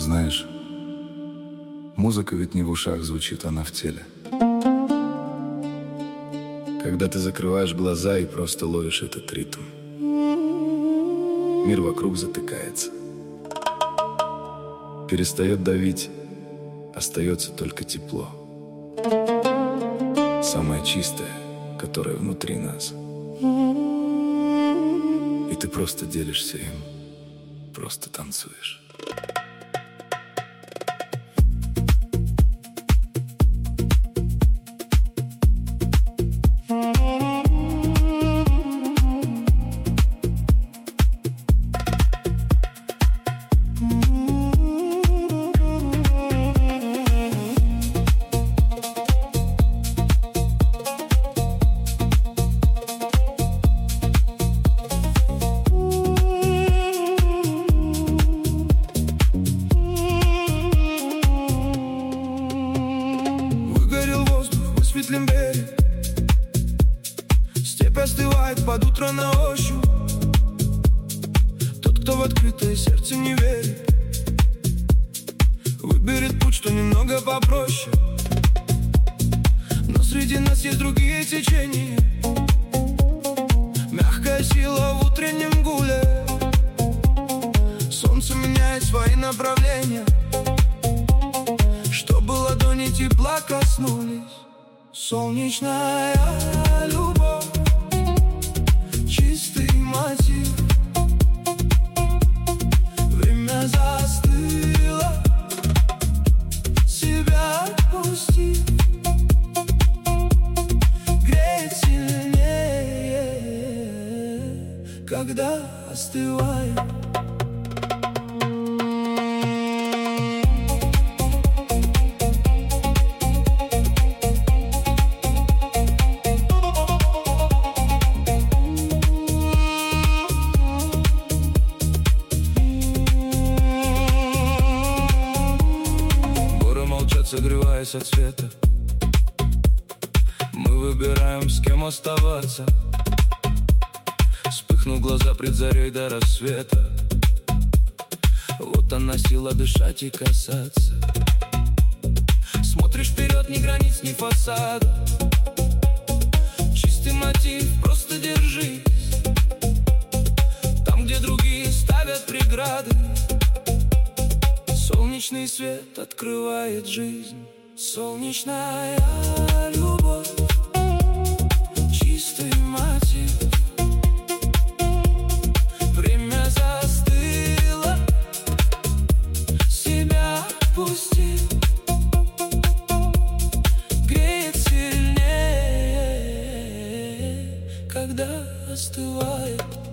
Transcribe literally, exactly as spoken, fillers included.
Знаешь, музыка ведь не в ушах звучит, она в теле. Когда ты закрываешь глаза и просто ловишь этот ритм, мир вокруг затыкается, перестает давить, остается только тепло, самое чистое, которое внутри нас. И ты просто делишься им, просто танцуешь. Берег. Степь остывает под утро на ощупь. Тот, кто в открытое сердце не верит, выберет путь, что немного попроще. Но среди нас есть другие течения, мягкая сила в утреннем гуле. Солнце меняет свои направления, чтобы ладони тепла коснулись. Солнечная любовь, чистый мотив. Время застыло, себя отпусти. Греет сильнее, когда остывает. Согреваясь от света, мы выбираем, с кем оставаться. Вспыхнув глаза пред зарей до рассвета, вот она сила дышать и касаться. Смотришь вперед, ни границ, ни фасада. Чистый мотив, просто держись. Там, где другие ставят преграды, солнечный свет открывает жизнь. Солнечная любовь, чистый мотив. Время застыло, себя отпусти. Греет сильнее, когда остывает.